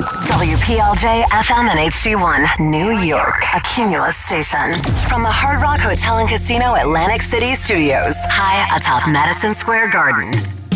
WPLJ FM and HD1, New York, a Cumulus station. From the Hard Rock Hotel and Casino Atlantic City Studios, high atop Madison Square Garden.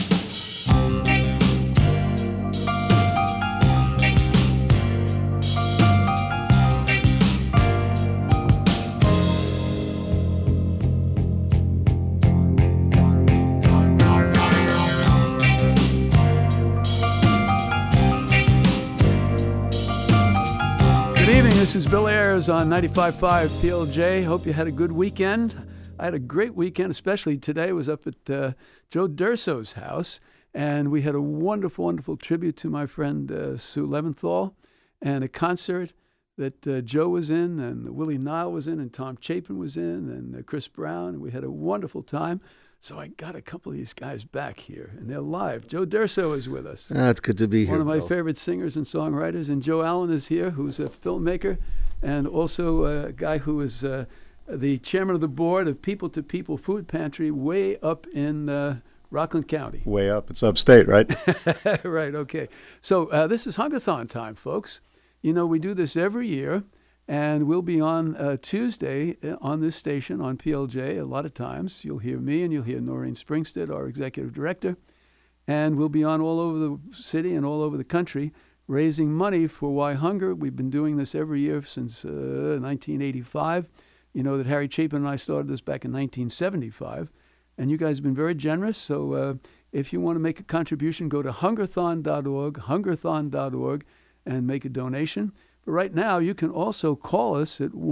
This is Bill Ayers on 95.5 PLJ. Hope you had a good weekend. I had a great weekend, especially today. I was up at Joe D'Urso's house, and we had a wonderful, wonderful tribute to my friend Sue Leventhal, and a concert that Joe was in, and Willie Nile was in, and Tom Chapin was in, and Chris Brown. We had a wonderful time. So I got a couple of these guys back here, and they're live. Joe D'Urso is with us. It's good to be here, one of my Bill. favorite singers and songwriters. And Joe Allen is here, who's a filmmaker, and also a guy who is the chairman of the board of People to People Food Pantry way up in Rockland County. Way up. It's upstate, right? Right, okay. So this is Hungathon time, folks. You know, we do this every year. And we'll be on Tuesday on this station on PLJ a lot of times. You'll hear me and you'll hear Noreen Springstead, our executive director. And we'll be on all over the city and all over the country raising money for Why Hunger. We've been doing this every year since 1985. You know that Harry Chapin and I started this back in 1975. And you guys have been very generous. So if you want to make a contribution, go to hungerthon.org, and make a donation. But right now, you can also call us at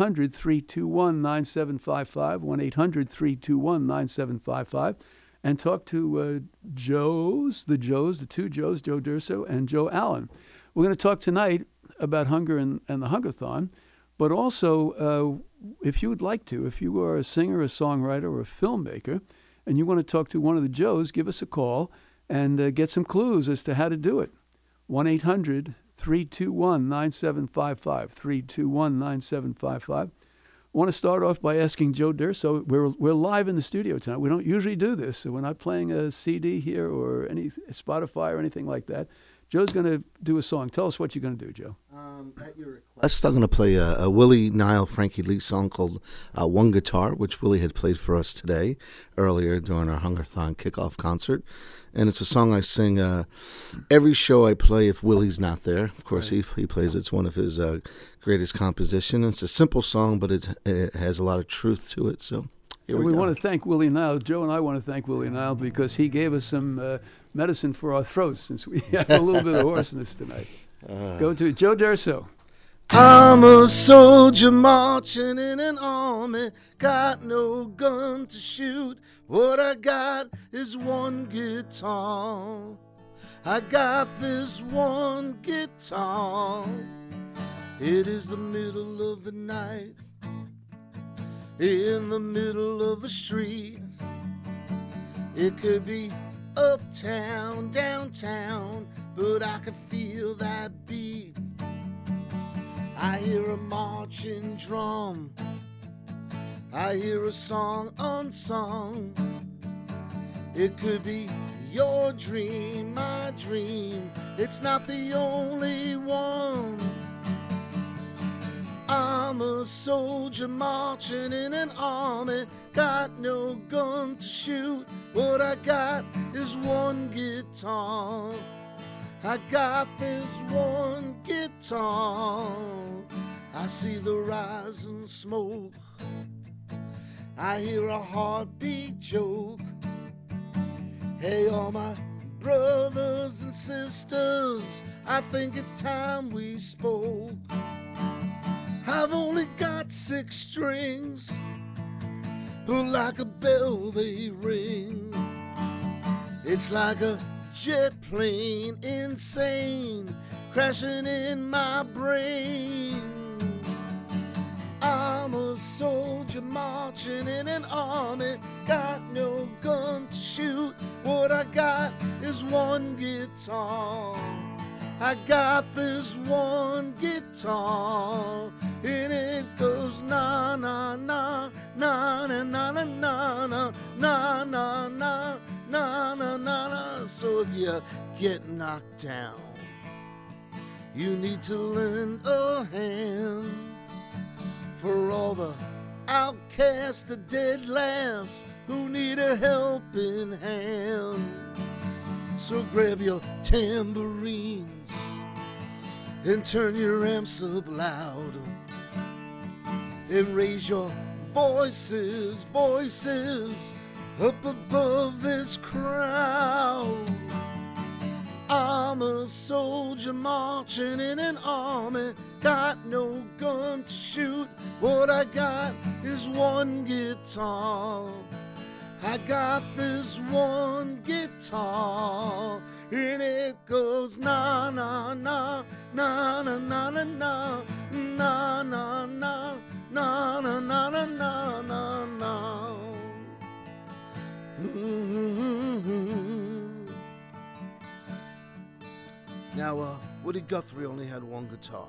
1-800-321-9755, 1-800-321-9755, and talk to the two Joes, Joe D'Urso and Joe Allen. We're going to talk tonight about hunger and the Hungathon, but also, if you would like to, if you are a singer, a songwriter, or a filmmaker, and you want to talk to one of the Joes, give us a call and get some clues as to how to do it. 1-800-321-9755, 321-9755. I want to start off by asking Joe D'Urso. We're live in the studio tonight. We don't usually do this, so we're not playing a CD here or any Spotify or anything like that. Joe's going to do a song. Tell us what you're going to do, Joe. At your request, I'm going to play a Willie Nile, Frankie Lee song called One Guitar, which Willie had played for us today, earlier during our Hungathon kickoff concert. And it's a song I sing every show I play if Willie's not there. Of course, right. he plays. It's one of his greatest compositions. It's a simple song, but it has a lot of truth to it. So here we go. Want to thank Willie Nile. Joe and I want to thank Willie Nile because he gave us some medicine for our throats since we have a little bit of hoarseness tonight. Go to Joe D'Urso. I'm a soldier marching in an army, got no gun to shoot. What I got is one guitar. I got this one guitar. It is the middle of the night, in the middle of the street. It could be uptown, downtown, but I can feel that beat. I hear a marching drum, I hear a song unsung. It could be your dream, my dream, it's not the only one. I'm a soldier marching in an army, got no gun to shoot. What I got is one guitar. I got this one guitar. I see the rising smoke, I hear a heartbeat joke. Hey, all my brothers and sisters, I think it's time we spoke. I've only got 6 strings, but like a bell they ring. It's like a jet plane, insane, crashing in my brain. I'm a soldier marching in an army, got no gun to shoot. What I got is one guitar. I got this one guitar, and it goes na na na na na na na na na na na na na na na. So if you get knocked down, you need to lend a hand. For all the outcasts, the dead last, who need a helping hand. So grab your tambourines and turn your amps up loud and raise your voices, voices up above this crowd. I'm a soldier marching in an army, got no gun to shoot. What I got is one guitar. I got this one guitar, and it goes na na na na na na na na na na na na na na na na na na. Now, Woody Guthrie only had one guitar.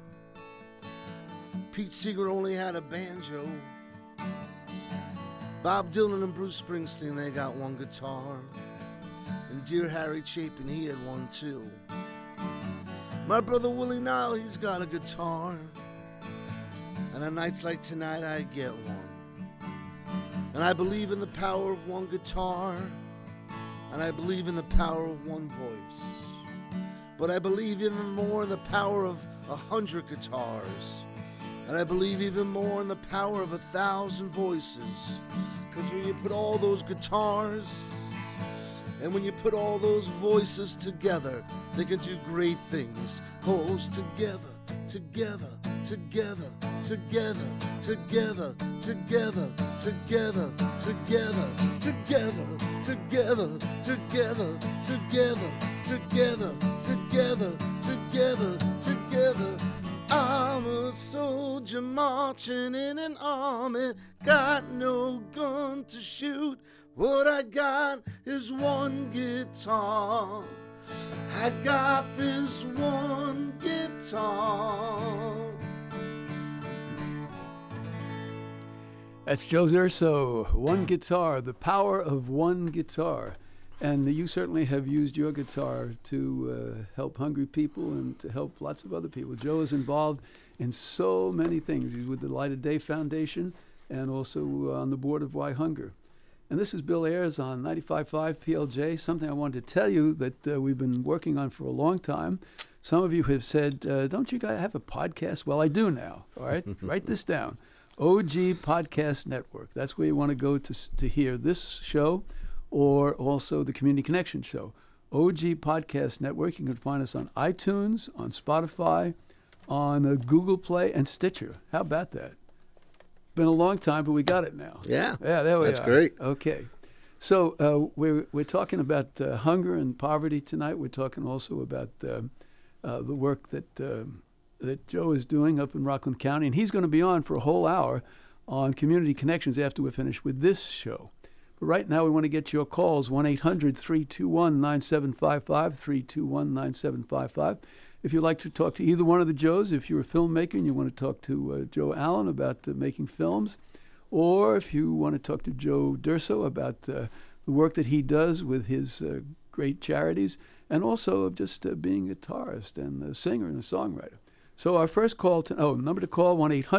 Pete Seeger only had a banjo. Bob Dylan and Bruce Springsteen, they got one guitar. And dear Harry Chapin, he had one too. My brother Willie Nile, he's got a guitar. And on nights like tonight, I get one. And I believe in the power of one guitar. And I believe in the power of one voice. But I believe even more in the power of 100 guitars. And I believe even more in the power of 1,000 voices. Because when you put all those guitars and when you put all those voices together, they can do great things. Goes together, together, together, together, together, together, together, together, together, together, together, together, together, together, together, together. I'm a soldier marching in an army, got no gun to shoot. What I got is one guitar. I got this one guitar. That's Joe Durso, One Guitar, the power of one guitar. And you certainly have used your guitar to help hungry people and to help lots of other people. Joe is involved in so many things. He's with the Light of Day Foundation and also on the board of Why Hunger. And this is Bill Ayers on 95.5 PLJ, something I wanted to tell you that we've been working on for a long time. Some of you have said, don't you guys have a podcast? Well, I do now, all right? Write this down. OG Podcast Network. That's where you want to go to hear this show, or also the Community Connection Show. OG Podcast Network. You can find us on iTunes, on Spotify, on Google Play, and Stitcher. How about that? Been a long time, but we got it now. Yeah, there we are. That's great. Okay. So we're talking about hunger and poverty tonight. We're talking also about the work that Joe is doing up in Rockland County. And he's going to be on for a whole hour on Community Connections after we're finished with this show. But right now, we want to get your calls, 1-800-321-9755, 321-9755. If you'd like to talk to either one of the Joes, if you're a filmmaker and you want to talk to Joe Allen about making films, or if you want to talk to Joe Durso about the work that he does with his great charities, and also of just being a guitarist and a singer and a songwriter. So our first call, number to call,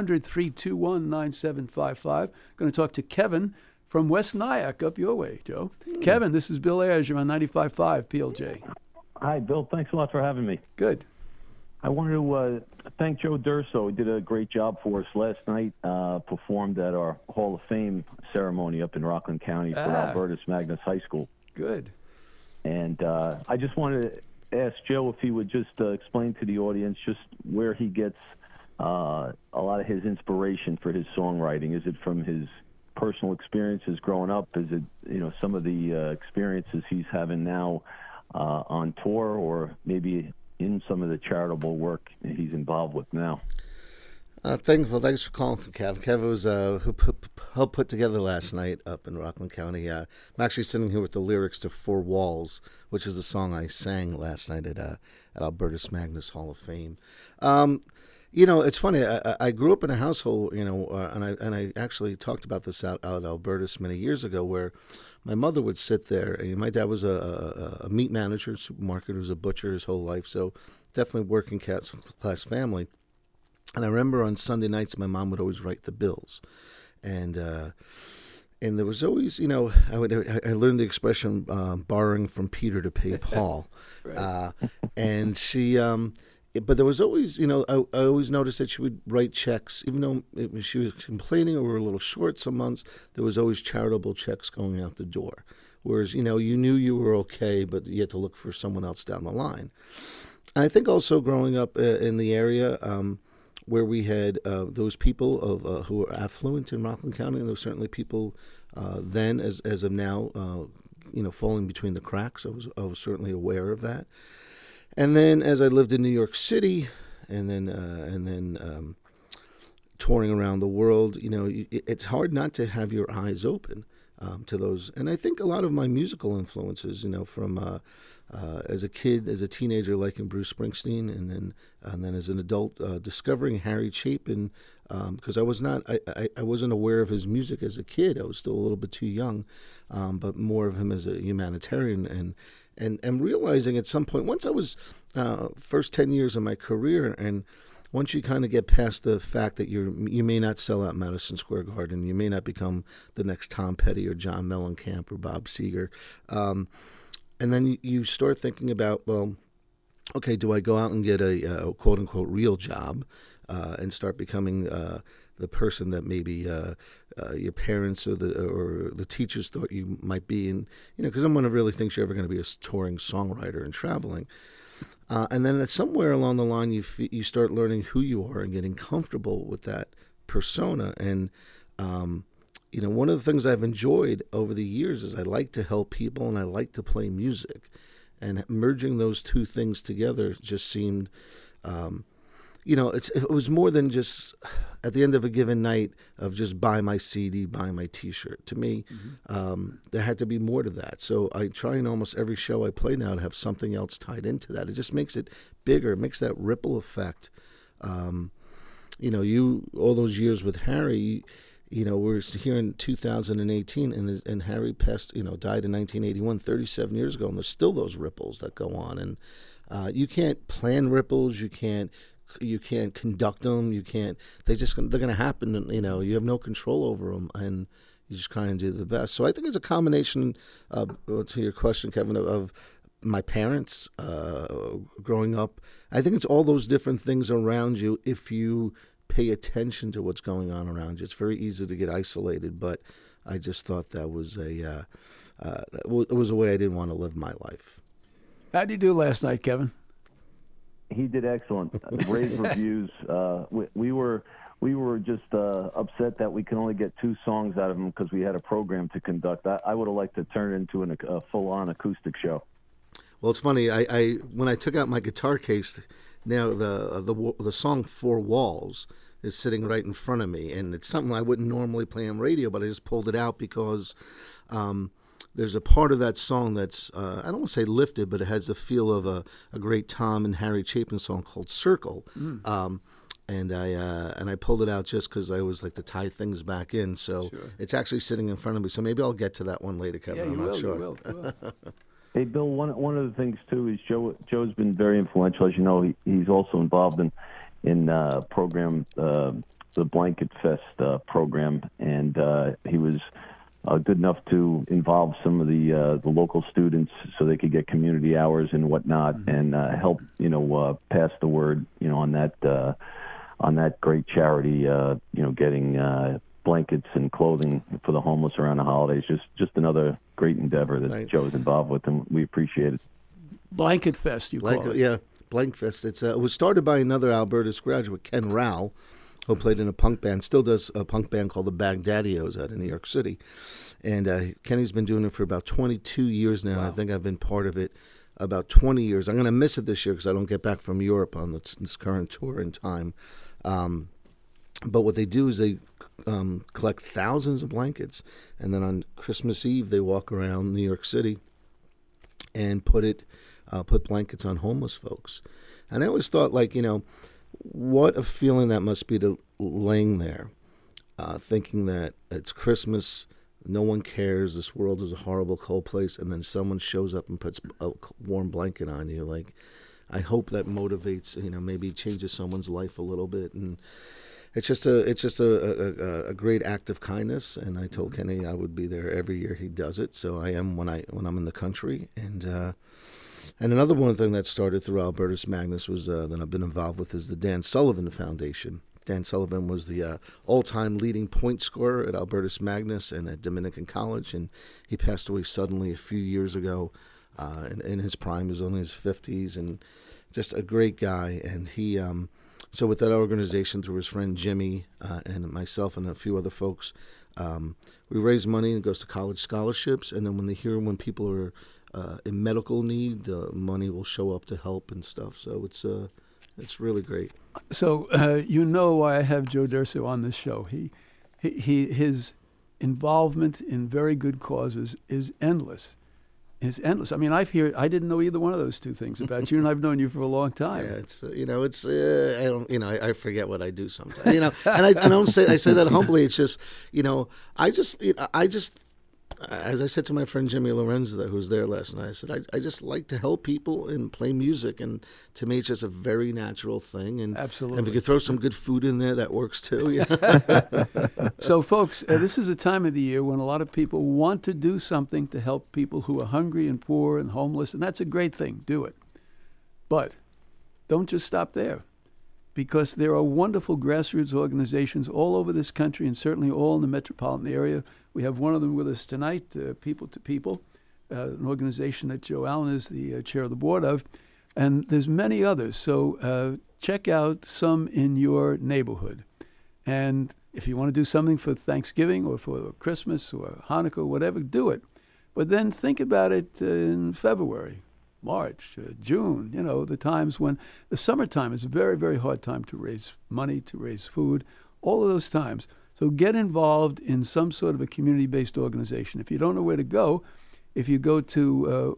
1-800-321-9755. Going to talk to Kevin from West Nyack, up your way, Joe. Kevin, this is Bill Ayers. You're on 95.5 PLJ. Hi, Bill. Thanks a lot for having me. Good. I wanted to thank Joe Durso. He did a great job for us last night, performed at our Hall of Fame ceremony up in Rockland County for Albertus Magnus High School. Good. And I just wanted to ask Joe if he would just explain to the audience just where he gets a lot of his inspiration for his songwriting. Is it from his personal experiences growing up? Is it, some of the experiences he's having now on tour, or maybe in some of the charitable work he's involved with now? Thanks for calling for Kev. Kev was who helped put together last night up in Rockland County. I'm actually sitting here with the lyrics to Four Walls, which is a song I sang last night at Albertus Magnus Hall of Fame. You know, it's funny. I grew up in a household, and I actually talked about this out Albertus many years ago, where my mother would sit there. And my dad was a meat manager, supermarket, was a butcher his whole life, so definitely working class family. And I remember on Sunday nights, my mom would always write the bills, and there was always, I learned the expression borrowing from Peter to pay Paul, right. And she. But there was always, I always noticed that she would write checks, even though she was complaining or we were a little short some months, there was always charitable checks going out the door. Whereas, you knew you were okay, but you had to look for someone else down the line. And I think also growing up in the area where we had those people who were affluent in Rockland County, and there were certainly people then, as of now, falling between the cracks. I was certainly aware of that. And then, as I lived in New York City, and then touring around the world, it's hard not to have your eyes open to those. And I think a lot of my musical influences, from as a kid, as a teenager, liking Bruce Springsteen, and then as an adult, discovering Harry Chapin, because I wasn't aware of his music as a kid. I was still a little bit too young, but more of him as a humanitarian and realizing at some point, once I was first 10 years of my career, and once you kind of get past the fact that you may not sell out Madison Square Garden, you may not become the next Tom Petty or John Mellencamp or Bob Seger, and then you start thinking about, well, okay, do I go out and get a quote-unquote real job and start becoming the person that maybe your parents or the teachers thought you might be, and because no one really thinks you're ever going to be a touring songwriter and traveling. And then somewhere along the line, you start learning who you are and getting comfortable with that persona. And one of the things I've enjoyed over the years is I like to help people and I like to play music, and merging those two things together just seemed. It was more than just at the end of a given night of just buy my CD, buy my T-shirt. To me, there had to be more to that. So I try in almost every show I play now to have something else tied into that. It just makes it bigger. It makes that ripple effect. All those years with Harry, we're here in 2018, and Harry died in 1981, 37 years ago, and there's still those ripples that go on. And you can't plan ripples. You can't conduct them. They're going to happen. And, you have no control over them, and you just kind of do the best. So I think it's a combination, to your question, Kevin, of my parents growing up. I think it's all those different things around you. If you pay attention to what's going on around you, it's very easy to get isolated. But I just thought that was it was a way I didn't want to live my life. How'd you do last night, Kevin? He did excellent. Rave reviews. We were just upset that we could only get 2 songs out of him because we had a program to conduct. I would have liked to turn it into a full-on acoustic show. Well, it's funny. I when I took out my guitar case, now the song "Four Walls" is sitting right in front of me, and it's something I wouldn't normally play on radio, but I just pulled it out because. There's a part of that song that's, I don't want to say lifted, but it has the feel of a great Tom and Harry Chapin song called Circle. And I pulled it out just because I always like to tie things back in. So sure. It's actually sitting in front of me. So maybe I'll get to that one later, Kevin. Yeah, I'm not sure. You will. Hey, Bill, one of the things, too, is Joe's been very influential. As you know, he's also involved in program, the Blanket Fest program, and he was good enough to involve some of the local students so they could get community hours and whatnot, and help pass the word on that great charity, getting blankets and clothing for the homeless around the holidays. Just another great endeavor that Joe's involved with, and we appreciate it. Blanket Fest, you call it? Yeah, Blanket Fest. It was started by another Albertus graduate, Ken Rao, who played in a punk band, still does a punk band called the Baghdadios out in New York City. And Kenny's been doing it for about 22 years now. Wow. I think I've been part of it about 20 years. I'm going to miss it this year because I don't get back from Europe on this current tour in time. But what they do is they collect thousands of blankets, and then on Christmas Eve they walk around New York City and put blankets on homeless folks. And I always thought, what a feeling that must be to laying there, thinking that it's Christmas, no one cares, this world is a horrible, cold place, and then someone shows up and puts a warm blanket on you. Like, I hope that motivates, maybe changes someone's life a little bit, and it's just a great act of kindness. And I told Kenny I would be there every year he does it, so I am when I'm in the country. And another one thing that started through Albertus Magnus was that I've been involved with is the Dan Sullivan Foundation. Dan Sullivan was the all-time leading point scorer at Albertus Magnus and at Dominican College, and he passed away suddenly a few years ago. In his prime, he was only in his 50s, and just a great guy. And he, so with that organization, through his friend Jimmy and myself and a few other folks, we raise money and it goes to college scholarships. And then when people are in medical need, money will show up to help and stuff. So it's really great. So why I have Joe D'Urso on this show. His involvement in very good causes is endless. It's endless. I mean, I didn't know either one of those two things about you, and I've known you for a long time. Yeah, I forget what I do sometimes. And I say that humbly. It's just, I just. As I said to my friend Jimmy Lorenzo, who was there last night, I said, I just like to help people and play music. And to me, it's just a very natural thing. And absolutely. And if you could throw some good food in there, that works too. So, folks, this is a time of the year when a lot of people want to do something to help people who are hungry and poor and homeless. And that's a great thing. Do it. But don't just stop there, because there are wonderful grassroots organizations all over this country and certainly all in the metropolitan area. We have one of them with us tonight, People to People, an organization that Joe Allen is the chair of the board of. And there's many others. So check out some in your neighborhood. And if you want to do something for Thanksgiving or for Christmas or Hanukkah or whatever, do it. But then think about it in February, March, June, the times when the summertime is a very, very hard time to raise money, to raise food, all of those times. So get involved in some sort of a community-based organization. If you don't know where to go, if you go to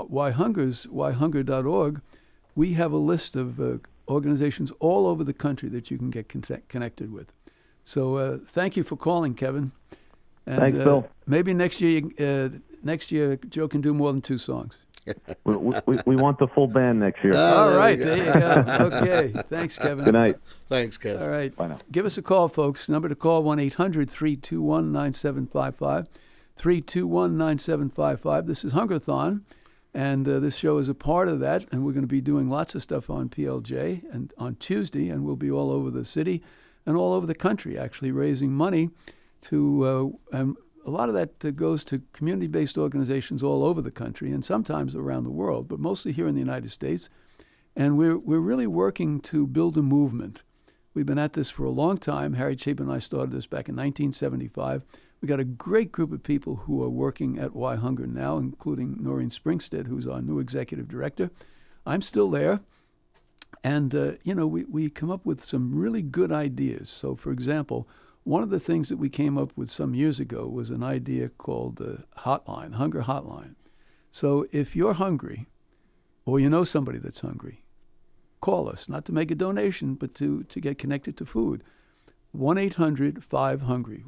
whyhunger.org, we have a list of organizations all over the country that you can get connected with. So thank you for calling, Kevin. And, thanks, Bill. Maybe next year Joe can do more than 2 songs. we want the full band next year. All right, there you go. Okay, thanks, Kevin. Good night. Thanks, Kevin. All right. Bye now. Give us a call, folks. Number to call, 1-800-321-9755. 321-9755. This is Hungerthon, and this show is a part of that, and we're going to be doing lots of stuff on PLJ and on Tuesday, and we'll be all over the city and all over the country, actually raising money to a lot of that goes to community-based organizations all over the country and sometimes around the world, but mostly here in the United States. And we're really working to build a movement. We've been at this for a long time. Harry Chapin and I started this back in 1975. We got a great group of people who are working at Why Hunger now, including Noreen Springstead, who's our new executive director. I'm still there. And, we come up with some really good ideas. So, for example, one of the things that we came up with some years ago was an idea called Hotline, Hunger Hotline. So if you're hungry or you know somebody that's hungry, call us, not to make a donation, but to get connected to food. 1-800-5HUNGRY,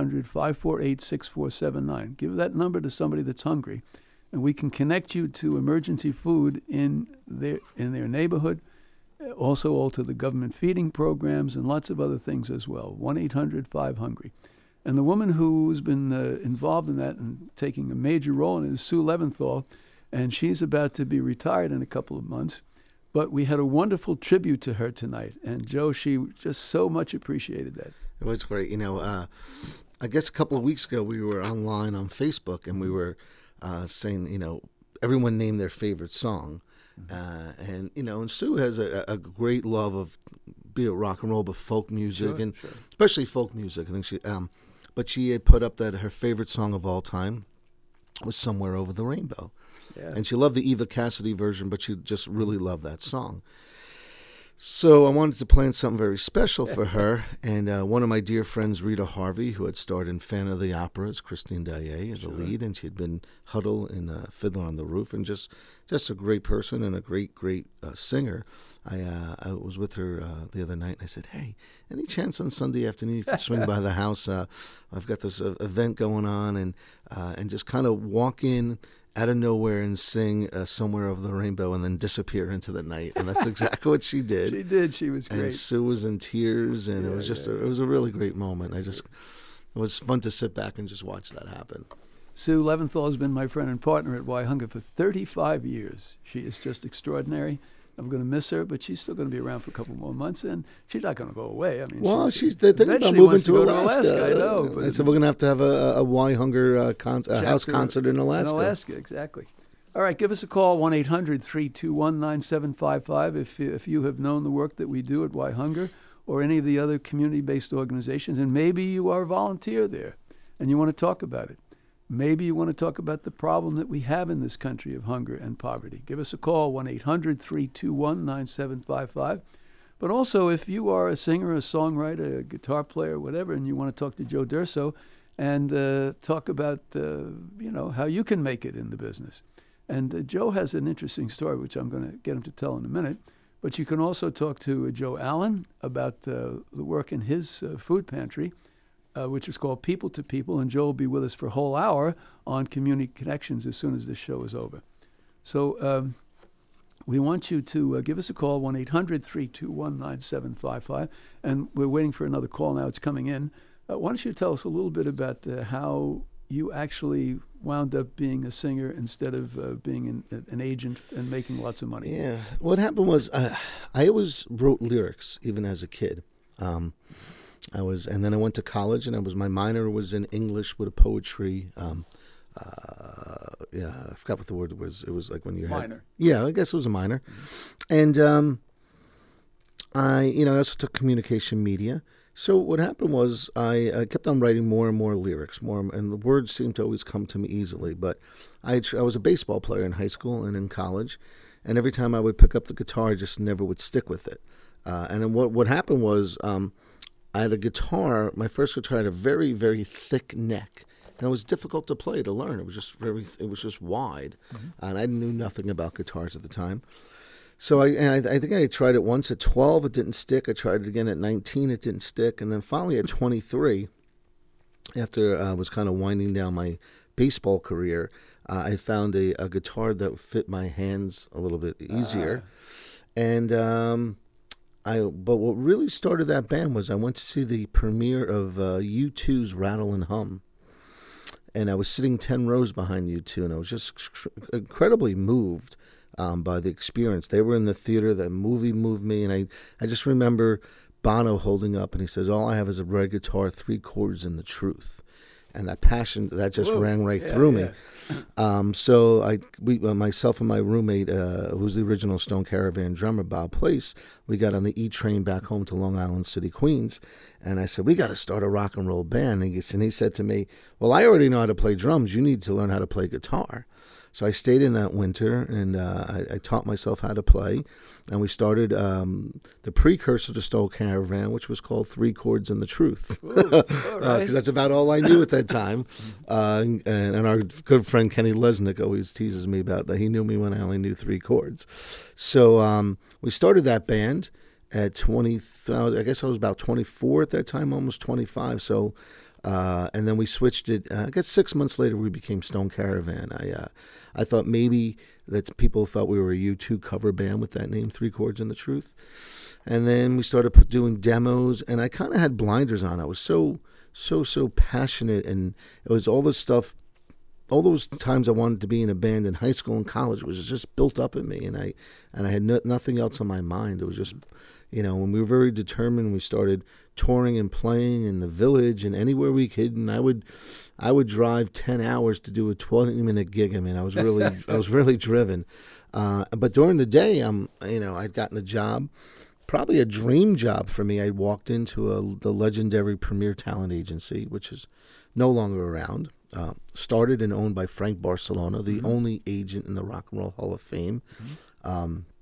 1-800-548-6479. Give that number to somebody that's hungry, and we can connect you to emergency food in their neighborhood, also all to the government feeding programs and lots of other things as well. 1-800-5HUNGRY. And the woman who's been involved in that and taking a major role in it is Sue Leventhal, and she's about to be retired in a couple of months. But we had a wonderful tribute to her tonight, and Joe, she just so much appreciated that. It was great. I guess a couple of weeks ago we were online on Facebook, and we were saying, everyone named their favorite song. And Sue has a great love of, be it rock and roll, but folk music, sure. Especially folk music. I think but she had put up that her favorite song of all time was "Somewhere Over the Rainbow," and she loved the Eva Cassidy version, but she just really loved that song. So I wanted to plan something very special for her, and one of my dear friends, Rita Harvey, who had starred in Phantom of the Opera as Christine Daae as the lead, and she had been Huddle in Fiddler on the Roof, and just a great person and a great singer. I was with her the other night, and I said, "Hey, any chance on Sunday afternoon you could swing by the house? I've got this event going on, and just kind of walk in out of nowhere and sing Somewhere Over the Rainbow and then disappear into the night." And that's exactly what she did. She did. She was great. And Sue was in tears, and it was just it was a really great moment. It was fun to sit back and just watch that happen. Sue Leventhal has been my friend and partner at Why Hunger for 35 years. She is just extraordinary. I'm going to miss her, but she's still going to be around for a couple more months, and she's not going to go away. I mean, well, she's thinking about moving to Alaska. I know. But I said we're going to have a Why Hunger house concert in Alaska. In Alaska, exactly. All right, give us a call, 1-800-321-9755, if you have known the work that we do at Why Hunger or any of the other community-based organizations, and maybe you are a volunteer there and you want to talk about it. Maybe you want to talk about the problem that we have in this country of hunger and poverty. Give us a call, 1-800-321-9755. But also, if you are a singer, a songwriter, a guitar player, whatever, and you want to talk to Joe D'Urso and talk about, how you can make it in the business. And Joe has an interesting story, which I'm going to get him to tell in a minute. But you can also talk to Joe Allen about the work in his food pantry, which is called People to People, and Joe will be with us for a whole hour on Community Connections as soon as this show is over. So we want you to give us a call, 1-800-321-9755, and we're waiting for another call now. It's coming in. Why don't you tell us a little bit about how you actually wound up being a singer instead of being an agent and making lots of money? Yeah. What happened was I always wrote lyrics, even as a kid. And then I went to college, and my minor was in English with a poetry. I forgot what the word was. It was like when you had minor. Yeah, I guess it was a minor. And I also took communication media. So what happened was I kept on writing more and more lyrics, and the words seemed to always come to me easily. But I was a baseball player in high school and in college, and every time I would pick up the guitar, I just never would stick with it. And then what happened was I had a guitar. My first guitar had a very, very thick neck, and it was difficult to play, to learn. It was just wide, and I knew nothing about guitars at the time. So I think I tried it once at 12. It didn't stick. I tried it again at 19. It didn't stick, and then finally at 23, after I was kind of winding down my baseball career, I found a guitar that fit my hands a little bit easier, and but what really started that band was I went to see the premiere of U2's Rattle and Hum. And I was sitting 10 rows behind U2, and I was just incredibly moved by the experience. They were in the theater, the movie moved me, and I just remember Bono holding up, and he says, "All I have is a red guitar, 3 chords, and the truth." And that passion, that just rang right through me. So myself and my roommate, who's the original Stone Caravan drummer, Bob Place, we got on the E train back home to Long Island City, Queens. And I said, "We got to start a rock and roll band." And he said to me, "Well, I already know how to play drums. You need to learn how to play guitar." So I stayed in that winter, and I taught myself how to play. And we started the precursor to Stone Caravan, which was called 3 Chords and the Truth. Because that's about all I knew at that time. And our good friend Kenny Lesnick always teases me about that. He knew me when I only knew 3 chords. So we started that band at 20,000. I guess I was about 24 at that time, almost 25. So, and then we switched it. I guess 6 months later, we became Stone Caravan. I thought maybe that people thought we were a U2 cover band with that name, 3 Chords and the Truth. And then we started doing demos, and I kind of had blinders on. I was so passionate, and it was all this stuff. All those times I wanted to be in a band in high school and college was just built up in me, and I had nothing else on my mind. It was just, when we were very determined, we started touring and playing in the Village and anywhere we could, and I would drive 10 hours to do a 20-minute gig. I mean, I was really driven. But during the day, I'd gotten a job, probably a dream job for me. I walked into the legendary Premier Talent Agency, which is no longer around. Started and owned by Frank Barcelona, the only agent in the Rock and Roll Hall of Fame.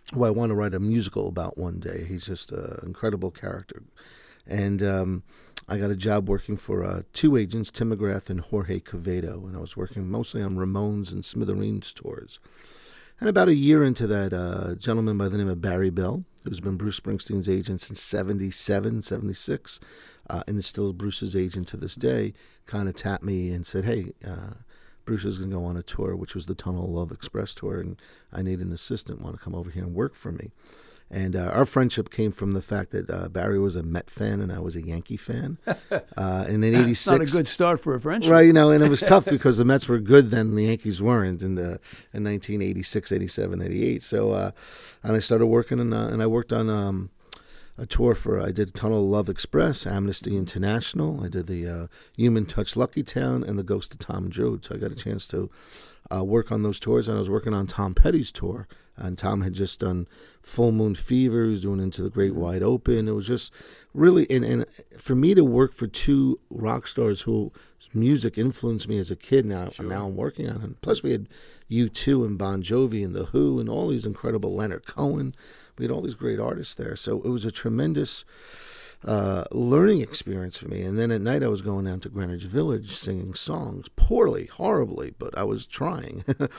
who I want to write a musical about one day. He's just an incredible character. And I got a job working for two agents, Tim McGrath and Jorge Quevedo, and I was working mostly on Ramones and Smithereens tours. And about a year into that, a gentleman by the name of Barry Bell, who's been Bruce Springsteen's agent since 77, 76, and is still Bruce's agent to this day, kind of tapped me and said, hey, Bruce is going to go on a tour, which was the Tunnel of Love Express tour, and I need an assistant, want to come over here and work for me. And our friendship came from the fact that Barry was a Met fan and I was a Yankee fan. And in '86, not a good start for a friendship, right? And it was tough because the Mets were good then, and the Yankees weren't in 1986, 87, 88. So, and I started working, and I worked on a tour I did Tunnel of Love Express, Amnesty International. I did the Human Touch Lucky Town and the Ghost of Tom Joad. So I got a chance to work on those tours, and I was working on Tom Petty's tour. And Tom had just done Full Moon Fever. He was doing Into the Great Wide Open. It was just really, and for me to work for two rock stars whose music influenced me as a kid. Now I'm working on it. Plus we had U2 and Bon Jovi and The Who and all these incredible Leonard Cohen. We had all these great artists there. So it was a tremendous learning experience for me. And then at night I was going down to Greenwich Village singing songs, poorly, horribly, but I was trying.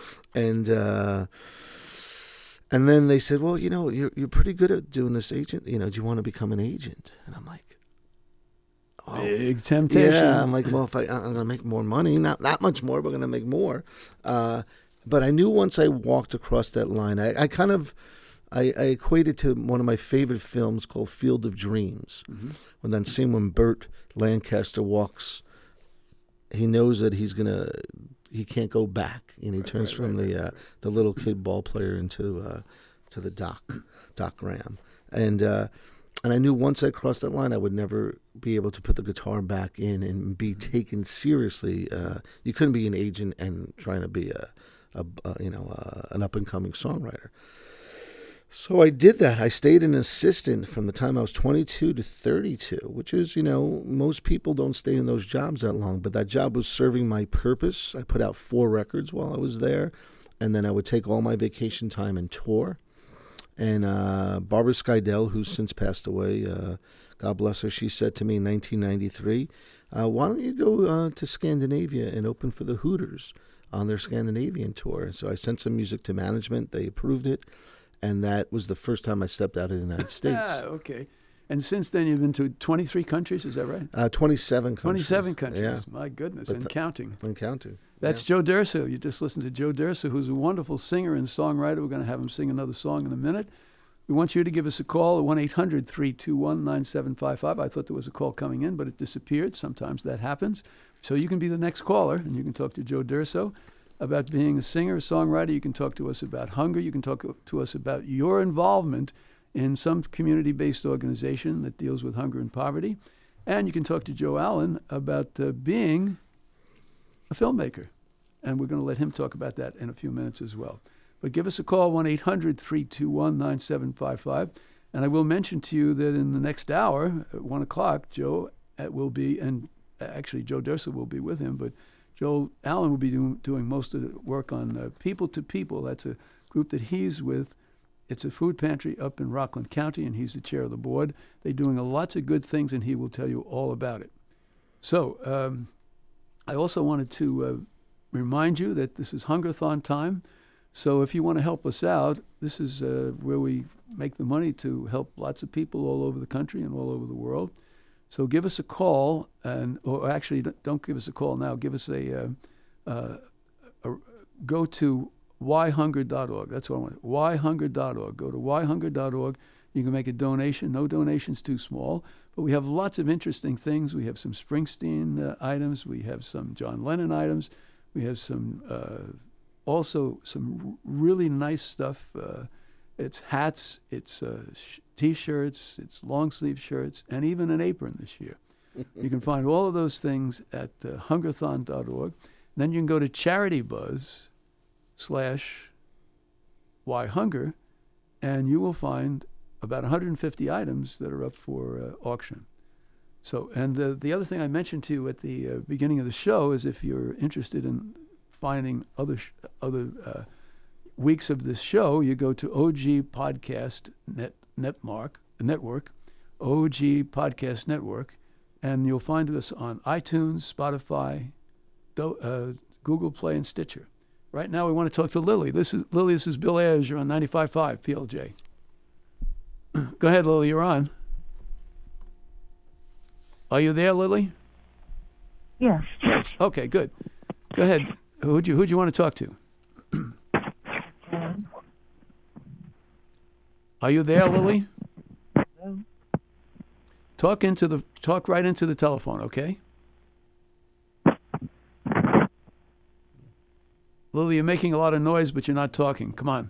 And then they said, well, you're pretty good at doing this agent. Do you want to become an agent? And I'm like, oh, big temptation. Yeah, I'm like, well, if I'm going to make more money, not that much more, but I'm going to make more. But I knew once I walked across that line, I equated to one of my favorite films called Field of Dreams. Mm-hmm. When that scene when Burt Lancaster walks, he knows that he can't go back, and he turns from the little kid ball player into to the Doc Graham, and I knew once I crossed that line, I would never be able to put the guitar back in and be taken seriously. You couldn't be an agent and trying to be an up and coming songwriter. So I did that. I stayed an assistant from the time I was 22 to 32, which is, most people don't stay in those jobs that long. But that job was serving my purpose. I put out 4 records while I was there. And then I would take all my vacation time and tour. And Barbara Skydell, who's since passed away, God bless her, she said to me in 1993, why don't you go to Scandinavia and open for the Hooters on their Scandinavian tour? So I sent some music to management. They approved it. And that was the first time I stepped out of the United States. Okay. And since then, you've been to 23 countries, is that right? 27 countries. 27 countries. Yeah. My goodness, But and counting. And counting. That's Joe D'Urso. You just listened to Joe D'Urso, who's a wonderful singer and songwriter. We're going to have him sing another song in a minute. We want you to give us a call at 1-800-321-9755. I thought there was a call coming in, but it disappeared. Sometimes that happens. So you can be the next caller, and you can talk to Joe D'Urso about being a singer, a songwriter. You can talk to us about hunger. You can talk to us about your involvement in some community-based organization that deals with hunger and poverty. And you can talk to Joe Allen about being a filmmaker. And we're going to let him talk about that in a few minutes as well. But give us a call, 1-800-321-9755. And I will mention to you that in the next hour, at 1 o'clock, Joe will be, and actually Joe D'Urso will be with him, but Joe Allen will be doing most of the work on People to People. That's a group that he's with. It's a food pantry up in Rockland County, and he's the chair of the board. They're doing lots of good things, and he will tell you all about it. So I also wanted to remind you that this is Hungerthon time. So if you want to help us out, this is where we make the money to help lots of people all over the country and all over the world. So give us a call, or actually don't give us a call now. Give us go to whyhunger.org. That's what I want. Whyhunger.org. Go to whyhunger.org. You can make a donation. No donation's too small. But we have lots of interesting things. We have some Springsteen items. We have some John Lennon items. We have some also some really nice stuff. It's hats. It's T-shirts, it's long-sleeve shirts, and even an apron this year. You can find all of those things at hungerthon.org. Then you can go to CharityBuzz/whyhunger, and you will find about 150 items that are up for auction. So, and the other thing I mentioned to you at the beginning of the show is if you're interested in finding other weeks of this show, you go to OG Podcast Network, OG Podcast Network, and you'll find us on iTunes, Spotify, Google Play, and Stitcher. Right now, we want to talk to Lily. This is Bill Ayers. You're on 95.5 PLJ. Go ahead, Lily. You're on. Are you there, Lily? Yes. Yes. Okay, good. Go ahead. Who'd you want to talk to? Are you there, Lily? Hello? Talk right into the telephone, okay? Lily, you're making a lot of noise, but you're not talking. Come on.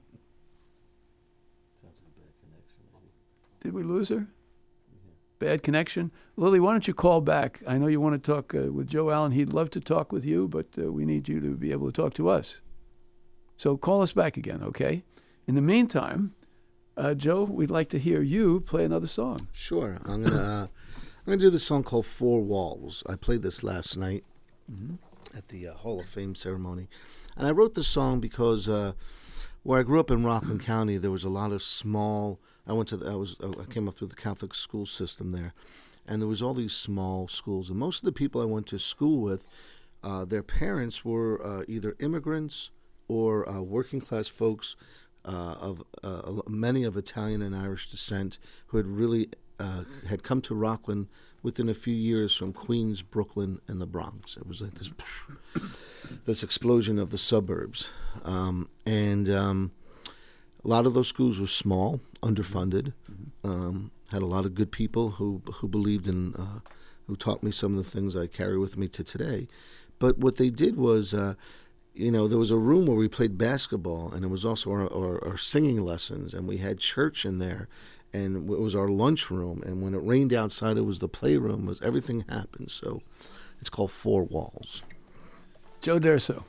Did we lose her? Bad connection? Lily, why don't you call back? I know you want to talk with Joe Allen. He'd love to talk with you, but we need you to be able to talk to us. So call us back again, okay? In the meantime, Joe, we'd like to hear you play another song. Sure. I'm gonna do this song called Four Walls. I played this last night at the Hall of Fame ceremony, and I wrote this song because where I grew up in Rockland County, there was a lot of small. I came up through the Catholic school system there, and there was all these small schools, and most of the people I went to school with, their parents were either immigrants or working class folks of many of Italian and Irish descent who had really had come to Rockland within a few years from Queens, Brooklyn, and the Bronx. It was like this explosion of the suburbs, and a lot of those schools were small, underfunded, had a lot of good people who believed in, who taught me some of the things I carry with me to today. But what they did was, there was a room where we played basketball, and it was also our singing lessons, and we had church in there, and it was our lunch room, and when it rained outside, it was the playroom. Everything happened. So it's called Four Walls. Joe D'Urso.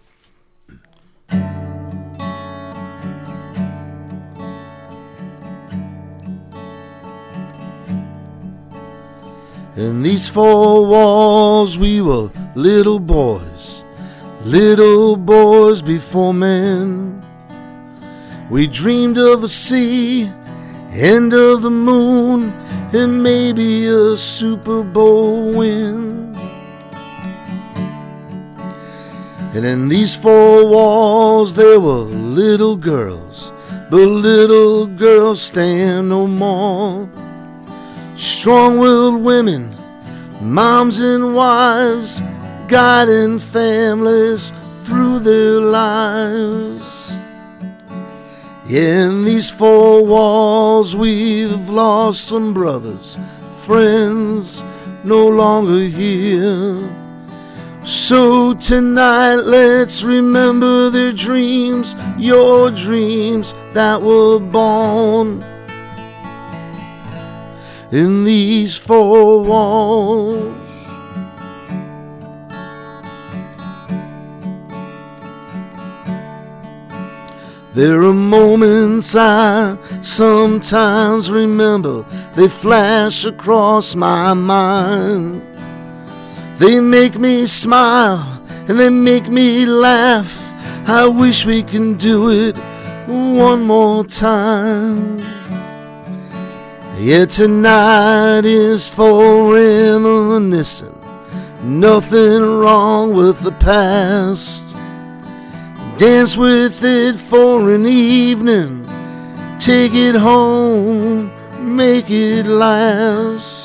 In these four walls we were little boys before men. We dreamed of the sea, and of the moon, and maybe a Super Bowl win. And in these four walls there were little girls, but little girls stand no more. Strong-willed women, moms and wives, guiding families through their lives. In these four walls we've lost some brothers, friends no longer here. So tonight let's remember their dreams, your dreams that were born in these four walls. There are moments I sometimes remember, they flash across my mind. They make me smile and they make me laugh. I wish we can do it one more time. Yeah, tonight is for reminiscing. Nothing wrong with the past. Dance with it for an evening. Take it home, make it last.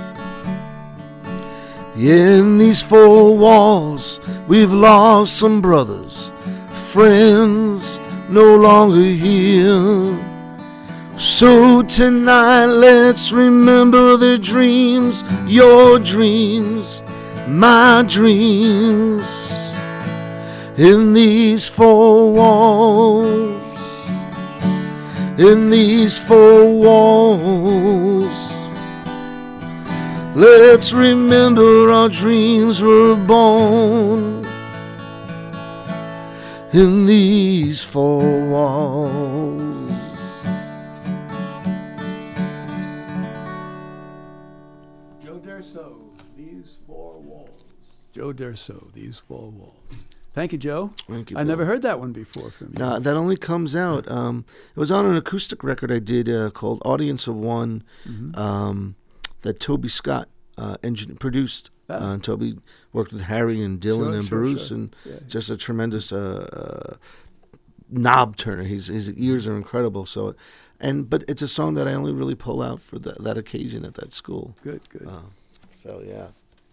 Yeah, in these four walls we've lost some brothers, friends no longer here. So tonight let's remember their dreams, your dreams, my dreams. In these four walls, in these four walls, let's remember our dreams were born. In these four walls. Joe D'Urso, These Four Walls. Joe D'Urso, These Four Walls. Thank you, Joe. Thank you, I Bill. never heard that one before from you. No, that only comes out. It was on an acoustic record I did called Audience of One that Toby Scott produced. And Toby worked with Harry and Dylan and Bruce, and just a tremendous knob turner. His ears are incredible. So, but it's a song that I only really pull out for that occasion at that school. Good. So yeah.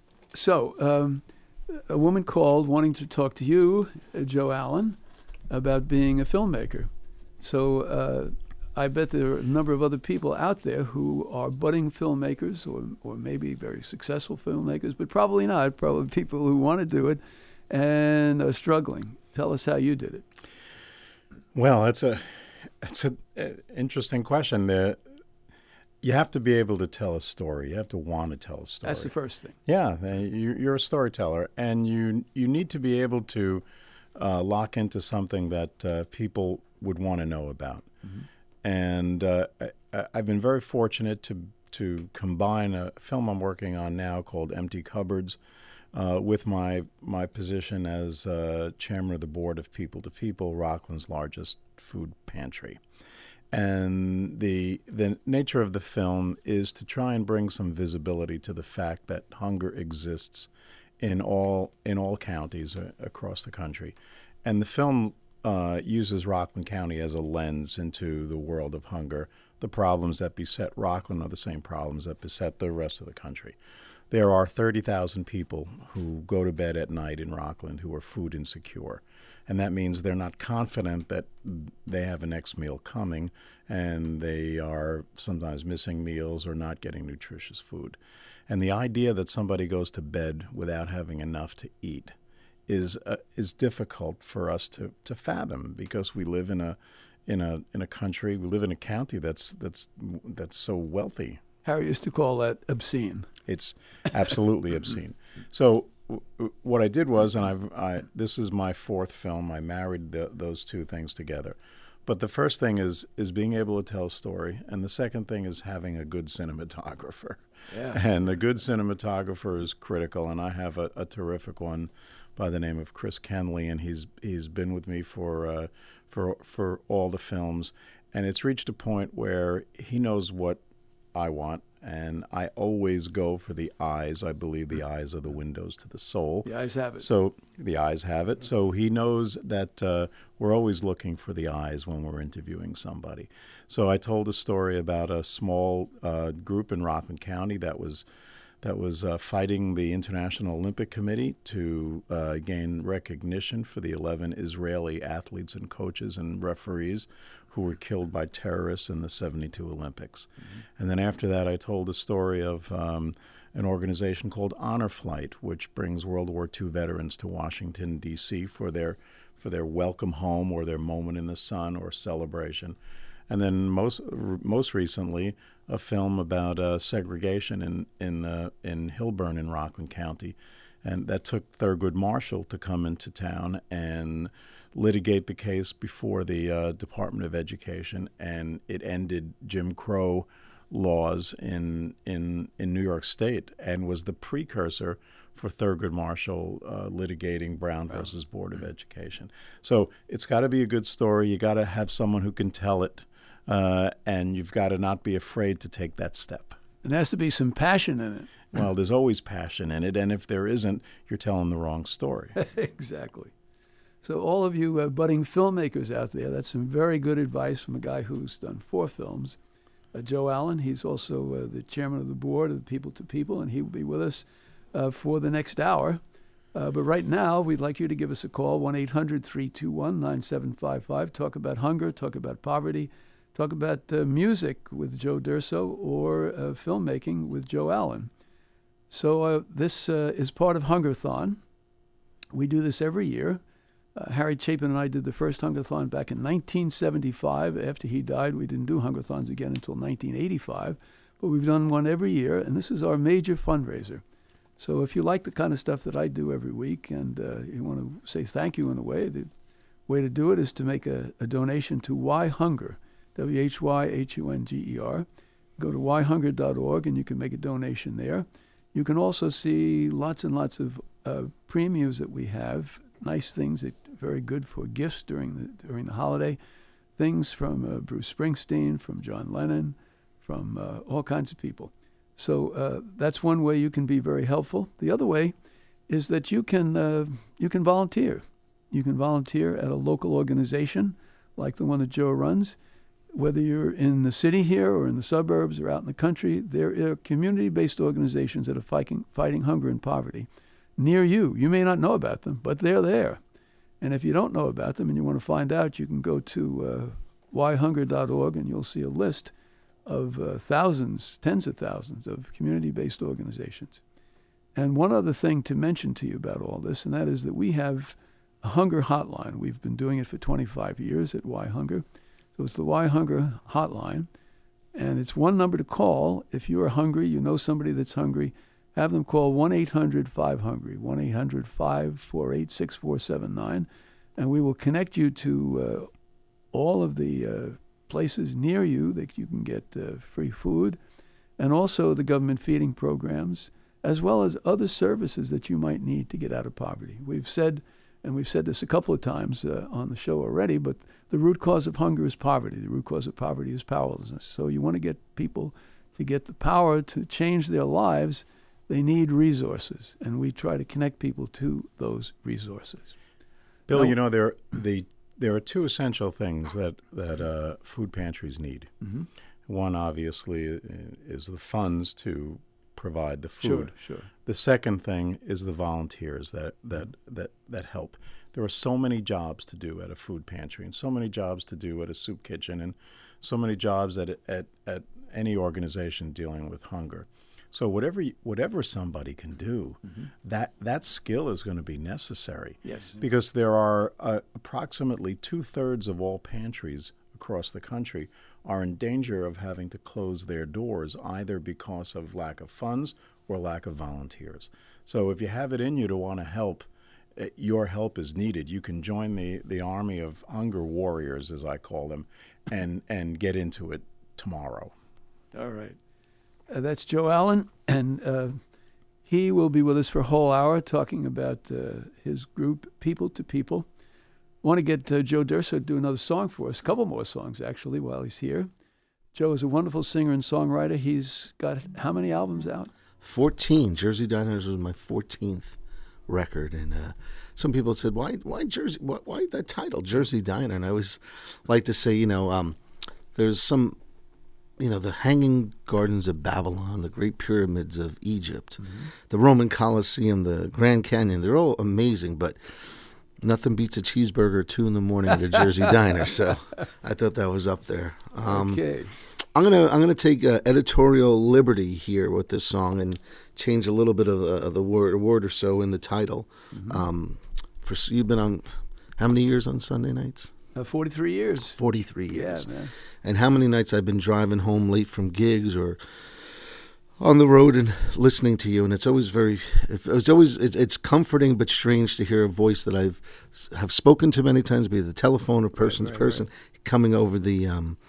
So, a woman called wanting to talk to you, Joe Allen, about being a filmmaker. So I bet there are a number of other people out there who are budding filmmakers or maybe very successful filmmakers, but probably not. Probably people who want to do it and are struggling. Tell us how you did it. Well, that's an interesting question. You have to be able to tell a story. You have to want to tell a story. That's the first thing. Yeah, you're a storyteller, and you need to be able to lock into something that people would want to know about. Mm-hmm. And I've been very fortunate to combine a film I'm working on now called Empty Cupboards with my position as chairman of the board of People to People, Rockland's largest food pantry. And the nature of the film is to try and bring some visibility to the fact that hunger exists in all counties across the country. And the film uses Rockland County as a lens into the world of hunger. The problems that beset Rockland are the same problems that beset the rest of the country. There are 30,000 people who go to bed at night in Rockland who are food insecure. And that means they're not confident that they have a next meal coming, and they are sometimes missing meals or not getting nutritious food. And the idea that somebody goes to bed without having enough to eat is difficult for us to fathom, because we live in a country, we live in a county that's so wealthy. Harry used to call that obscene. It's absolutely obscene. So what I did was, and this is my fourth film, I married those two things together. But the first thing is being able to tell a story, and the second thing is having a good cinematographer. Yeah. And a good cinematographer is critical, and I have a terrific one by the name of Chris Kenley, and he's been with me for all the films, and it's reached a point where he knows what I want. And I always go for the eyes. I believe the eyes are the windows to the soul. The eyes have it. So the eyes have it. So he knows that we're always looking for the eyes when we're interviewing somebody. So I told a story about a small group in Rockland County that was fighting the International Olympic Committee to gain recognition for the 11 Israeli athletes and coaches and referees who were killed by terrorists in the 72 Olympics. Mm-hmm. And then after that, I told the story of an organization called Honor Flight, which brings World War II veterans to Washington, D.C. for their welcome home or their moment in the sun or celebration. And then most recently, a film about segregation in Hillburn in Rockland County, and that took Thurgood Marshall to come into town and litigate the case before the Department of Education, and it ended Jim Crow laws in New York State, and was the precursor for Thurgood Marshall litigating Brown versus Board of Education. So it's got to be a good story. You got to have someone who can tell it. And you've got to not be afraid to take that step. And there has to be some passion in it. Well, there's always passion in it, and if there isn't, you're telling the wrong story. Exactly. So all of you budding filmmakers out there, that's some very good advice from a guy who's done 4 films. Joe Allen, he's also the chairman of the board of People to People, and he will be with us for the next hour. But right now, we'd like you to give us a call, 1-800-321-9755. Talk about hunger, talk about poverty, talk about music with Joe D'Urso, or filmmaking with Joe Allen. So this is part of Hungerthon. We do this every year. Harry Chapin and I did the first Hungerthon back in 1975. After he died, we didn't do Hungerthons again until 1985. But we've done one every year, and this is our major fundraiser. So if you like the kind of stuff that I do every week, and you want to say thank you in a way, the way to do it is to make a donation to Why Hunger, WHYHUNGER. Go to whyhunger.org, and you can make a donation there. You can also see lots and lots of premiums that we have nice things that are very good for gifts during the holiday. Things from Bruce Springsteen, from John Lennon, from all kinds of people. So that's one way you can be very helpful. The other way is that you can volunteer. You can volunteer at a local organization like the one that Joe runs. Whether you're in the city here or in the suburbs or out in the country, there are community-based organizations that are fighting hunger and poverty near you. You may not know about them, but they're there. And if you don't know about them and you want to find out, you can go to whyhunger.org, and you'll see a list of thousands, tens of thousands of community-based organizations. And one other thing to mention to you about all this, and that is that we have a hunger hotline. We've been doing it for 25 years at Why Hunger. So it's the Why Hunger hotline, and it's one number to call. If you are hungry, you know somebody that's hungry, have them call 1-800-5HUNGRY, 1-800-548-6479, and we will connect you to all of the places near you that you can get free food, and also the government feeding programs, as well as other services that you might need to get out of poverty. We've said this a couple of times on the show already, but the root cause of hunger is poverty. The root cause of poverty is powerlessness. So you want to get people to get the power to change their lives, they need resources, and we try to connect people to those resources. Bill, you know, there are two essential things that food pantries need. Mm-hmm. One, obviously, is the funds to provide the food. Sure. The second thing is the volunteers that help. There are so many jobs to do at a food pantry, and so many jobs to do at a soup kitchen, and so many jobs at any organization dealing with hunger. So whatever somebody can do, mm-hmm. that skill is going to be necessary. Yes. Because there are approximately 2/3 of all pantries across the country are in danger of having to close their doors, either because of lack of funds or lack of volunteers. So if you have it in you to want to help, your help is needed. You can join the army of hunger warriors, as I call them, and get into it tomorrow. All right. That's Joe Allen, and he will be with us for a whole hour talking about his group, People to People. I want to get Joe Derso to do another song for us, a couple more songs, actually, while he's here. Joe is a wonderful singer and songwriter. He's got how many albums out? 14. Jersey Diners was my 14th record, and some people said, why Jersey? Why that title, Jersey Diner? And I always like to say, there's some, the Hanging Gardens of Babylon, the Great Pyramids of Egypt, mm-hmm. the Roman Colosseum, the Grand Canyon. They're all amazing, but nothing beats a cheeseburger at 2 a.m. at a Jersey Diner. So I thought that was up there. Okay. I'm gonna take editorial liberty here with this song and change a little bit of the word or so in the title. Mm-hmm. You've been on how many years on Sunday nights? 43 years. 43 years. Yeah, man. And how many nights I've been driving home late from gigs or on the road and listening to you, and it's always comforting but strange to hear a voice that have spoken to many times, be it the telephone or person to person, coming over the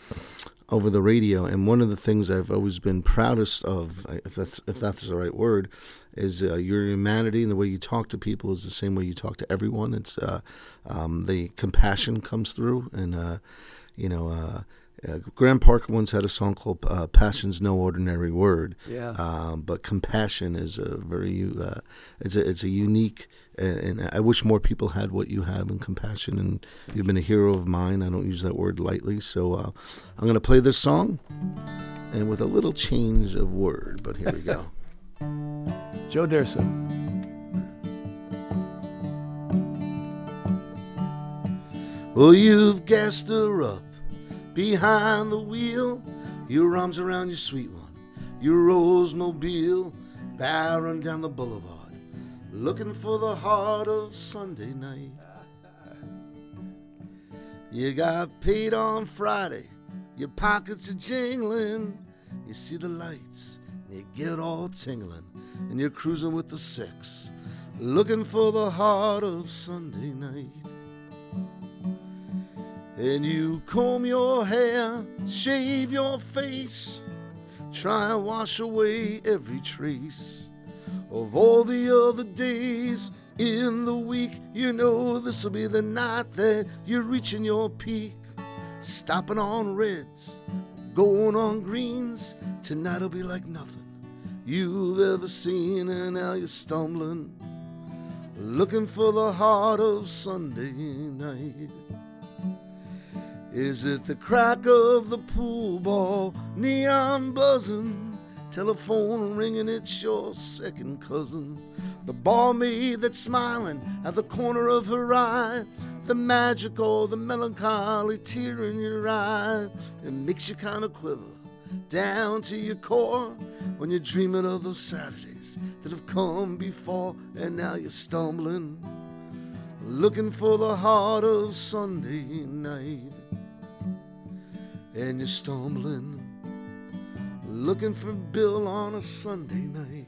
radio. And one of the things I've always been proudest of, if that's the right word, is your humanity, and the way you talk to people is the same way you talk to everyone. It's the compassion comes through, and Graham Parker once had a song called "Passion's No Ordinary Word." Yeah. But compassion is a very it's a unique, and I wish more people had what you have in compassion. And you've been a hero of mine. I don't use that word lightly. So I'm going to play this song, and with a little change of word. But here we go. Joe Derso. Well, you've gassed her up behind the wheel, your arms around your sweet one, your Rosemobile, barreling down the boulevard, looking for the heart of Sunday night. You got paid on Friday, your pockets are jingling, you see the lights, and you get all tingling, and you're cruising with the 6, looking for the heart of Sunday night. And you comb your hair, shave your face, try and wash away every trace of all the other days in the week. You know this'll be the night that you're reaching your peak. Stopping on reds, going on greens. Tonight'll be like nothing you've ever seen, and now you're stumbling, looking for the heart of Sunday night. Is it the crack of the pool ball, neon buzzing, telephone ringing, it's your second cousin, the barmaid that's smiling at the corner of her eye, the magic or the melancholy tear in your eye? It makes you kind of quiver down to your core when you're dreaming of those Saturdays that have come before, and now you're stumbling, looking for the heart of Sunday night. And you're stumbling, looking for Bill on a Sunday night.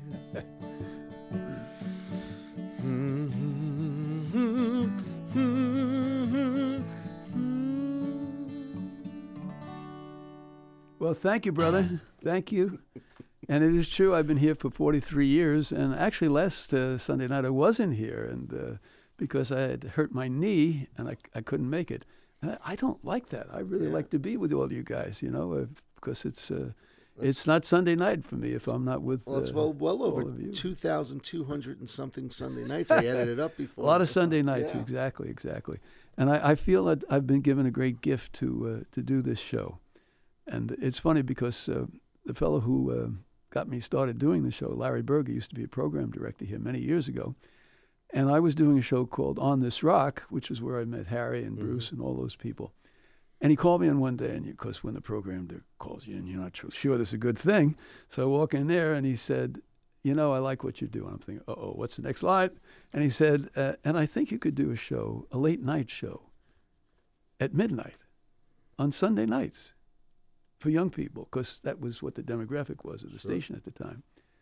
Well, thank you, brother. Thank you. And it is true, I've been here for 43 years, and actually last Sunday night I wasn't here, and because I had hurt my knee and I couldn't make it. And I don't like that. I really like to be with all you guys, you know, because it's not Sunday night for me if I'm not with Well, it's well over all of you. 2,200 and something Sunday nights. I added it up before. A lot of Sunday nights, Yeah. exactly. And I feel that I've been given a great gift to do this show. And it's funny because the fellow who got me started doing the show, Larry Berger, used to be a program director here many years ago. And I was doing a show called On This Rock, which is where I met Harry and Bruce and all those people. And he called me in one day, and of course, when the program calls you and you're not sure this is a good thing, so I walk in there, and he said, you know, I like what you're doing. I'm thinking, uh-oh, what's the next line? And he said, and I think you could do a show, a late night show, at midnight on Sunday nights for young people, because that was what the demographic was of the station at the time.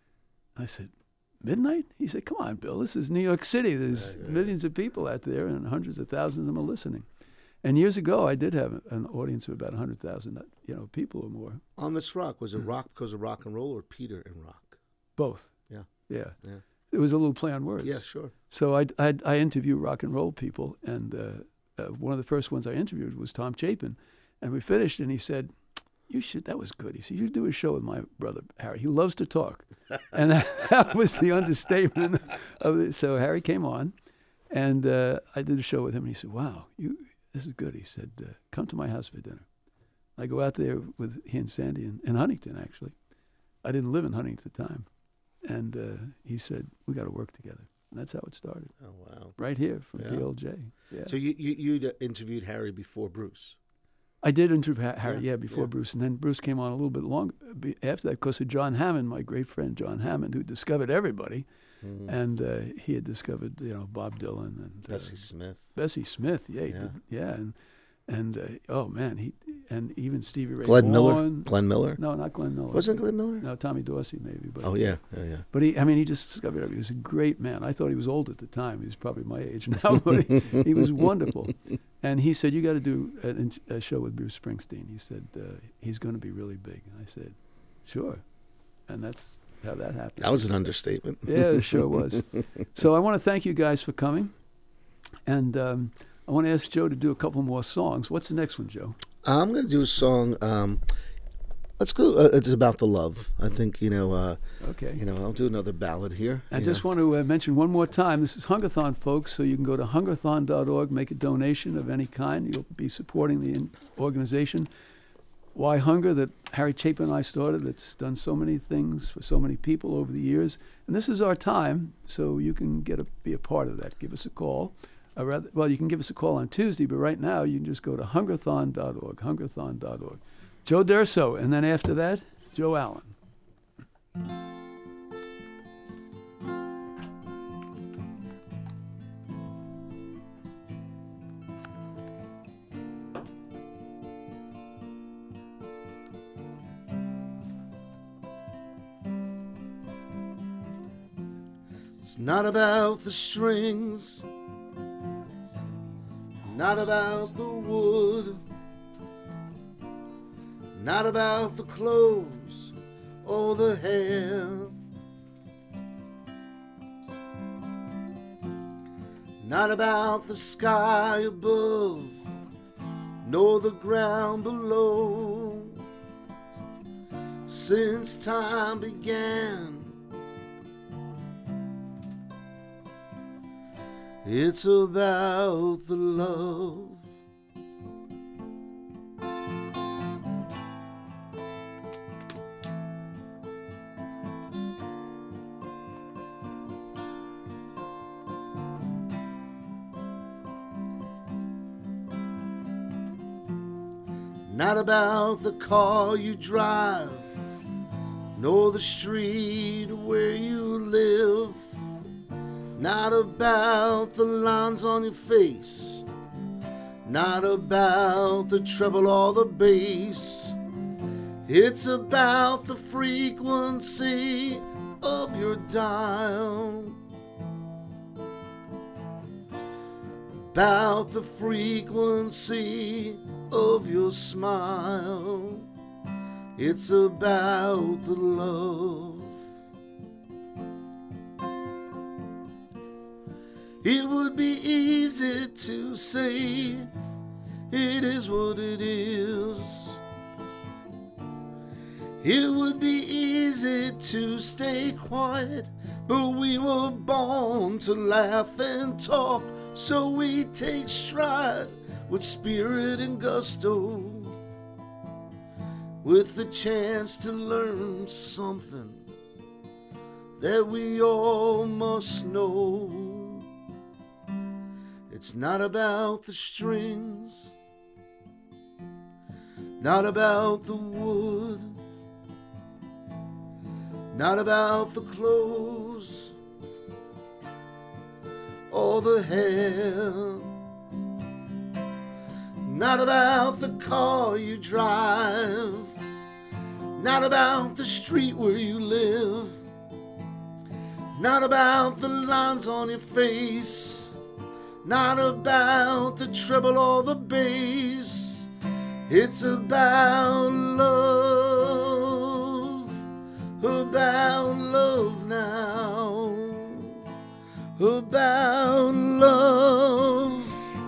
I said, midnight? He said, come on, Bill, this is New York City. There's millions of people out there, and hundreds of thousands of them are listening. And years ago, I did have an audience of about 100,000, people or more. On This Rock, was it rock because of rock and roll or Peter and rock? Both. Yeah. It was a little play on words. Yeah, sure. So I interview rock and roll people, and one of the first ones I interviewed was Tom Chapin. And we finished, and he said, that was good. He said, you should do a show with my brother, Harry. He loves to talk. And that was the understatement of it. So Harry came on, and I did a show with him, and he said, wow, this is good. He said, come to my house for dinner. I go out there with he and Sandy in Huntington, actually. I didn't live in Huntington at the time. And he said, we got to work together. And that's how it started. Oh, wow. Right here from PLJ. Yeah. So you interviewed Harry before Bruce? I did interview Harry, before yeah. Bruce. And then Bruce came on a little bit longer after that because of John Hammond, my great friend John Hammond, who discovered everybody. Mm-hmm. And he had discovered, Bob Dylan and Bessie Smith. Bessie Smith, he did, and oh man, and even Stevie Ray Glenn Vaughan. Glenn Miller? No, not Glenn Miller. Wasn't Glenn Miller? No, Tommy Dorsey maybe. But, oh yeah. But he just discovered everything. He was a great man. I thought he was old at the time. He was probably my age now, but he was wonderful. And he said, you got to do a show with Bruce Springsteen. He said, he's going to be really big. And I said, sure. And that's how that happened. That was an understatement. Yeah, it sure was. So I want to thank you guys for coming. And I want to ask Joe to do a couple more songs. What's the next one, Joe? I'm going to do a song. Let's go. It's about the love. I think, okay. I'll do another ballad here. I just want to mention one more time, this is Hungerthon, folks, so you can go to hungerthon.org, make a donation of any kind. You'll be supporting the organization. Why Hunger, that Harry Chapin and I started, that's done so many things for so many people over the years. And this is our time, so you can be a part of that. Give us a call. You can give us a call on Tuesday, but right now you can just go to hungerthon.org, hungerthon.org. Joe D'Urso, and then after that, Joe Allen. It's not about the strings, not about the wood, not about the clothes or the hair. not about the sky above, nor the ground below. Since time began, it's about the love. Not about the car you drive, nor the street where you live. Not about the lines on your face, not about the treble or the bass. It's about the frequency of your dial, about the frequency of your smile. It's about the love. It would be easy to say it is what it is. It would be easy to stay quiet, but we were born to laugh and talk, so we take stride with spirit and gusto, with the chance to learn something that we all must know. It's not about the strings, not about the wood, not about the clothes or the hair, not about the car you drive, not about the street where you live, not about the lines on your face, not about the treble or the bass. It's about love now, about love,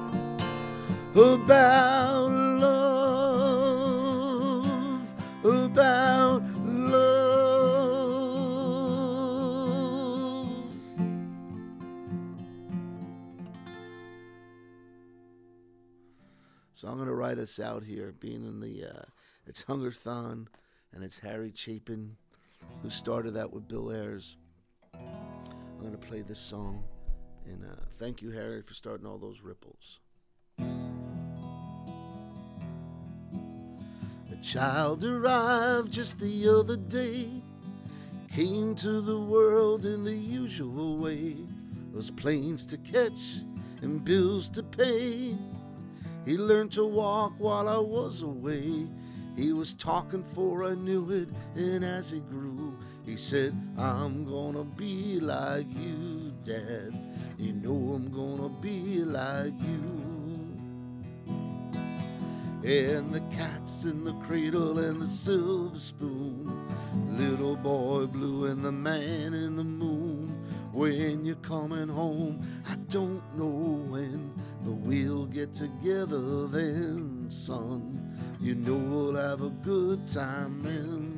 about love, about love. So I'm going to write us out here, being in the, it's Hungerthon, and it's Harry Chapin who started that with Bill Ayers. I'm going to play this song, and thank you, Harry, for starting all those ripples. A child arrived just the other day, came to the world in the usual way. Those planes to catch and bills to pay. He learned to walk while I was away. He was talking for I knew it, and as he grew, he said, I'm gonna be like you, Dad. You know I'm gonna be like you. And the cat's in the cradle and the silver spoon, little boy blue and the man in the moon. When you're coming home, I don't know when, but we'll get together then, son. You know we'll have a good time then.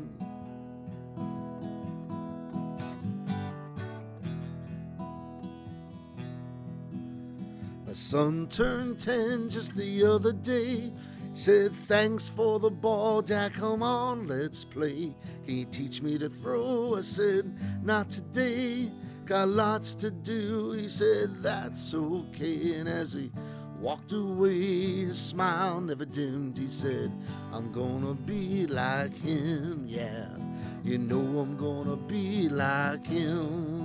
My son turned 10 just the other day. Said, thanks for the ball, Dad, come on, let's play. Can you teach me to throw? I said, not today, got lots to do. He said, that's okay. And as he walked away, his smile never dimmed. He said, I'm gonna be like him, yeah. You know I'm gonna be like him.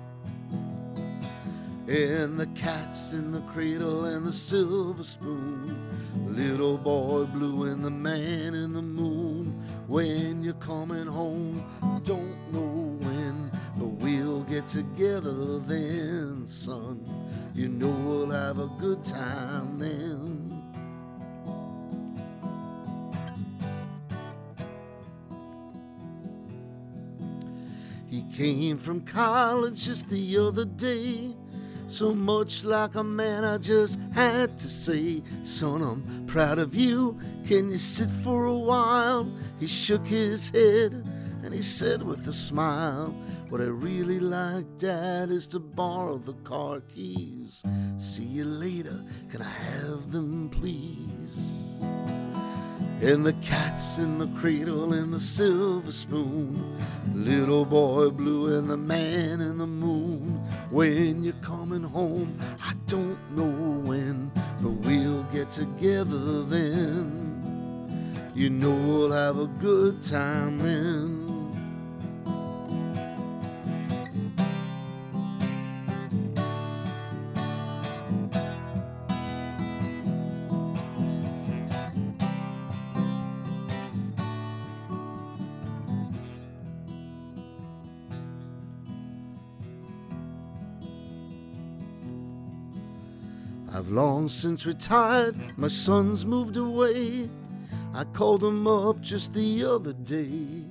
And the cat's in the cradle and the silver spoon, little boy blue and the man in the moon. When you're coming home, don't know when, but we'll get together then, son. You know we'll have a good time then. He came from college just the other day. so much like a man. I just had to say, son, I'm proud of you. Can you sit for a while? He shook his head and he said with a smile, what I really like, Dad, is to borrow the car keys. See you later, can I have them, please? And the cat's in the cradle and the silver spoon, little boy blue and the man in the moon. When you're coming home, I don't know when, but we'll get together then. You know we'll have a good time then. I've long since retired, my son's moved away. I called him up just the other day.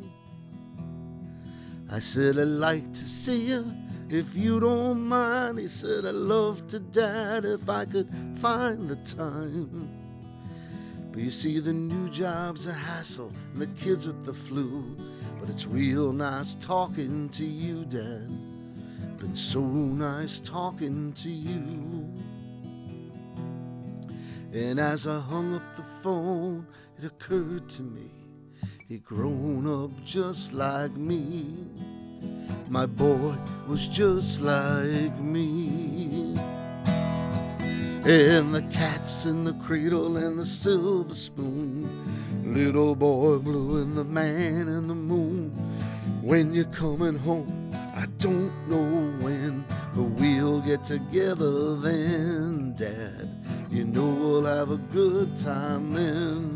I said, I'd like to see you if you don't mind. He said, I'd love to, Dad, if I could find the time. But you see, the new job's a hassle and the kids with the flu. But it's real nice talking to you, Dad. Been so nice talking to you. And as I hung up the phone, it occurred to me, he'd grown up just like me. My boy was just like me. And the cat's in the cradle and the silver spoon, little boy blue and the man in the moon. When you're coming home, I don't know when, but we'll get together then, Dad. You know we'll have a good time then.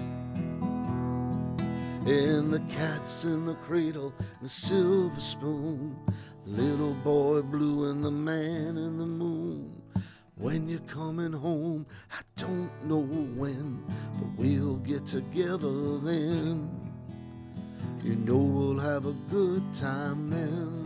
And the cat's in the cradle, the silver spoon, little boy blue and the man in the moon. When you're coming home, I don't know when, but we'll get together then. You know we'll have a good time then.